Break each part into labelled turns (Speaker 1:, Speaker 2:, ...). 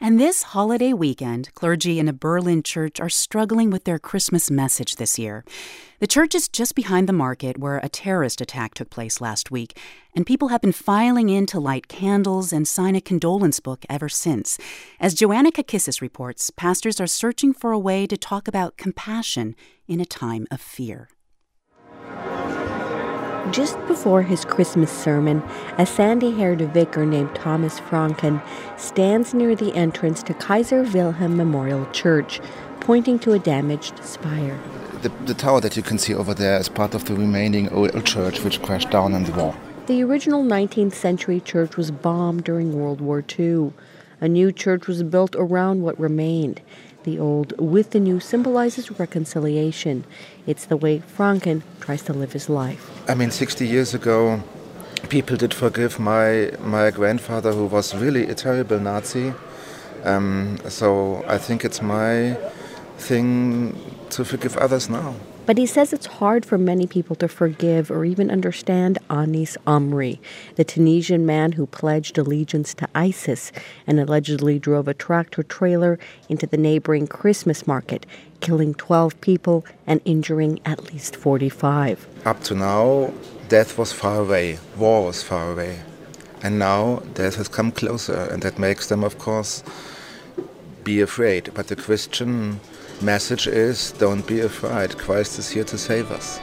Speaker 1: And this holiday weekend, clergy in a Berlin church are struggling with their Christmas message this year. The church is just behind the market where a terrorist attack took place last week, and people have been filing in to light candles and sign a condolence book ever since. As Joanna Kakissis reports, pastors are searching for a way to talk about compassion in a time of fear.
Speaker 2: Just before his Christmas sermon, a sandy-haired vicar named Thomas Franken stands near the entrance to Kaiser Wilhelm Memorial Church, pointing to a damaged spire.
Speaker 3: The tower that you can see over there is part of the remaining old church which crashed down in the war.
Speaker 2: The original 19th century church was bombed during World War II. A new church was built around what remained. The old with the new symbolizes reconciliation. It's the way Franken tries to live his life.
Speaker 3: 60 years ago, people did forgive my grandfather, who was really a terrible Nazi. So I think it's my thing to forgive others now.
Speaker 2: But he says it's hard for many people to forgive or even understand Anis Amri, the Tunisian man who pledged allegiance to ISIS and allegedly drove a tractor-trailer into the neighboring Christmas market, killing 12 people and injuring at least 45.
Speaker 3: Up to now, death was far away, war was far away. And now death has come closer, and that makes them, of course, be afraid. But the Christian message is, don't be afraid. Christ is here to save us.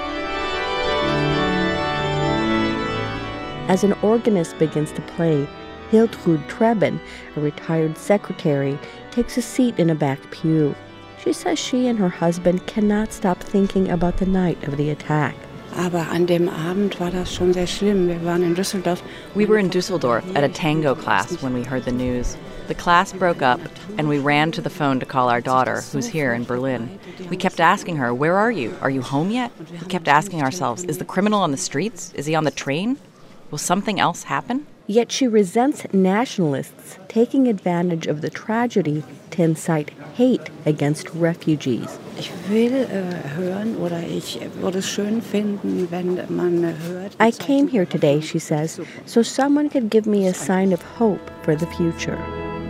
Speaker 2: As an organist begins to play, Hiltrud Treben, a retired secretary, takes a seat in a back pew. She says she and her husband cannot stop thinking about the night of the attack.
Speaker 4: Aber an dem Abend war das schon sehr schlimm. Wir waren in Düsseldorf.
Speaker 5: We were in Dusseldorf at a tango class when we heard the news. The class broke up, and we ran to the phone to call our daughter, who's here in Berlin. We kept asking her, "Where are you? Are you home yet?" We kept asking ourselves, is the criminal on the streets? Is he on the train? Will something else happen?
Speaker 2: Yet she resents nationalists taking advantage of the tragedy to incite hate against refugees.
Speaker 4: Ich will hören, oder ich würde es schön finden, wenn man hört.
Speaker 2: I came here today, she says, so someone could give me a sign of hope for the future.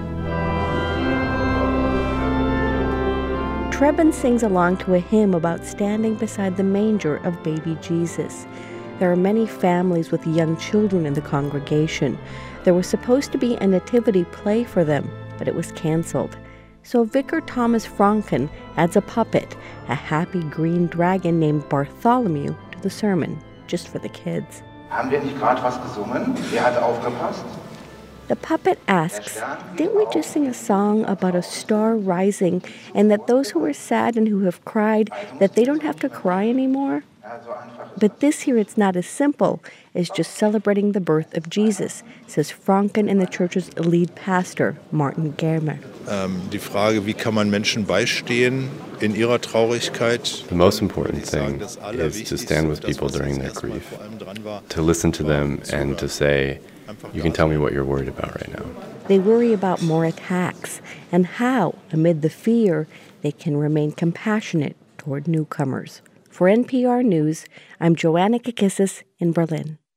Speaker 2: Treben sings along to a hymn about standing beside the manger of baby Jesus. There are many families with young children in the congregation. There was supposed to be a nativity play for them, but it was canceled. So Vicar Thomas Franken adds a puppet, a happy green dragon named Bartholomew, to the sermon, just for the kids.
Speaker 3: Haben wir nicht gerade was gesungen? Wer hat aufgepasst?
Speaker 2: The puppet asks, didn't we just sing a song about a star rising and that those who are sad and who have cried, that they don't have to cry anymore? But this year it's not as simple as just celebrating the birth of Jesus, says Franken and the church's lead pastor, Martin Germer.
Speaker 6: Die Frage, wie kann man Menschen beistehen in ihrer Traurigkeit?
Speaker 7: The most important thing is to stand with people during their grief, to listen to them and to say, you can tell me what you're worried about right now.
Speaker 2: They worry about more attacks and how, amid the fear, they can remain compassionate toward newcomers. For NPR News, I'm Joanna Kakissis in Berlin.